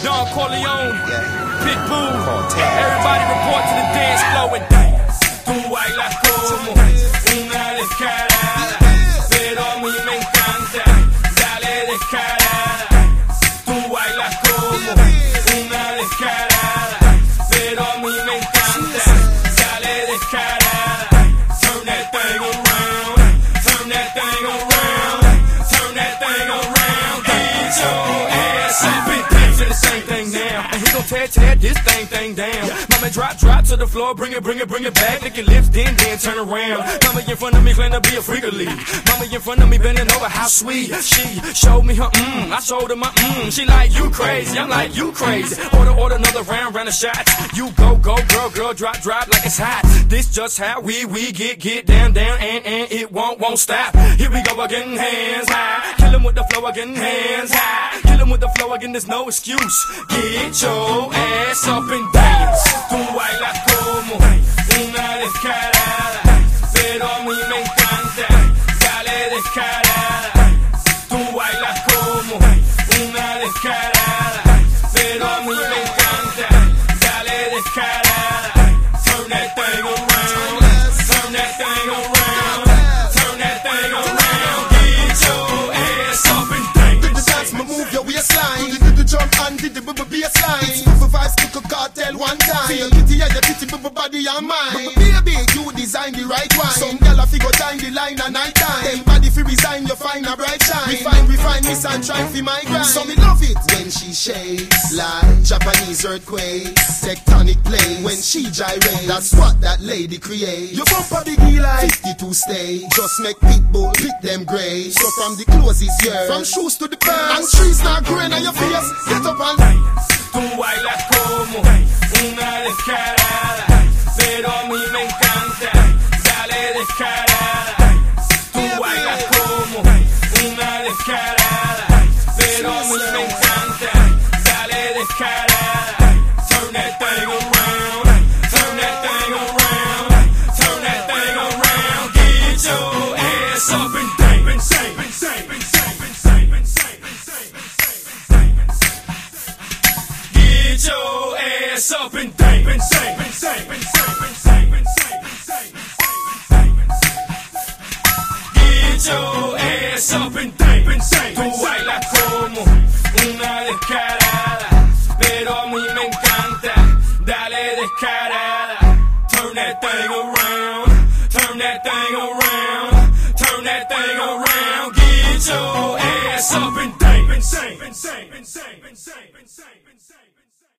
Don Corleone, Pitbull, everybody report to the dance floor and dance. Tú bailas como una descarada, pero a mí me encanta, dale descarada. Tú bailas como una descarada, pero a mí me encanta, dale descarada. Turn that thing around, turn that thing around, turn that thing around. Get your ass up and dance to the same thing now. And he gon' tear this thing down. Mama drop to the floor, bring it back. Lick your lips, then turn around. Mama in front of me, claim to be a freak of lead. Mama in front of me, bending over, how sweet. She showed me her I showed her my She like, you crazy, I'm like, you crazy. Order another round the shots. You go, girl, drop like it's hot. This just how we get down, and it won't stop. Here we go again, hands high. Kill him with the flow again, hands high. Kill him with the flow again, there's no excuse. Get your ass up and dance. Tú bailas como una descarada, pero a mí me encanta, dale descarada. Tú bailas como una descarada, pero a mí me encanta, dale descarada. Turn that thing around, turn that thing around, turn that thing around. Get your ass up and dance. Did the dance, move your waistline. Did the jump and did the bassline. Supervise, kick a cartel one time. Feel kitty, yeah, your kitty, body and mind. Baby, you design the right one. Some girl a figure time the line at night time. Tell body fi resign, you find a bright shine. Refine, miss and try fi my grind. So me love it when she shakes like Japanese earthquakes. Tectonic play when she gyrate. That's what that lady create. You bump a biggie like 52 stay. Just make Pitbull pick them grades. So from the clothes is yours, from shoes to the pants, and trees not growing on your face. Get up and dance. Tú bailas como una descarada, pero a mí me encanta, dale descarada. Tú bailas como una descarada, pero a mí me encanta, dale descarada. Turn that thing around, turn that thing around, turn that thing around. Get your ass up and dance. Get your ass up and dance. Get your ass up and dance. Tú bailas como una descarada, pero a mí me encanta, dale descarada. Turn that thing around, turn that thing around, turn that thing around. Get your ass up and dance.